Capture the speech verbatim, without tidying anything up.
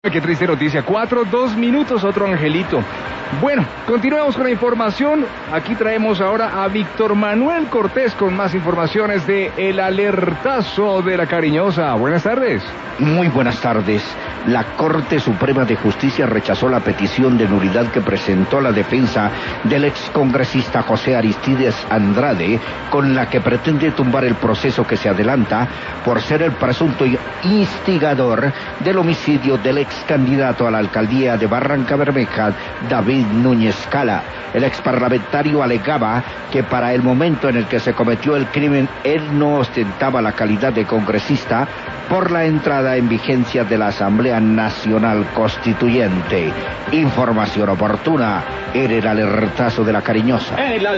Qué triste noticia, cuatro, dos minutos, otro angelito. Bueno, continuemos con la información. Aquí traemos ahora a Víctor Manuel Cortés con más informaciones de El Alertazo de la Cariñosa. Buenas tardes. Muy buenas tardes. La Corte Suprema de Justicia rechazó la petición de nulidad que presentó la defensa del excongresista José Aristides Andrade, con la que pretende tumbar el proceso que se adelanta por ser el presunto instigador del homicidio del ex candidato a la alcaldía de Barranca Bermeja, David Núñez Cala. El exparlamentario alegaba que para el momento en el que se cometió el crimen, él no ostentaba la calidad de congresista por la entrada en vigencia de la Asamblea Nacional Constituyente. Información oportuna en El Alertazo de la Cariñosa.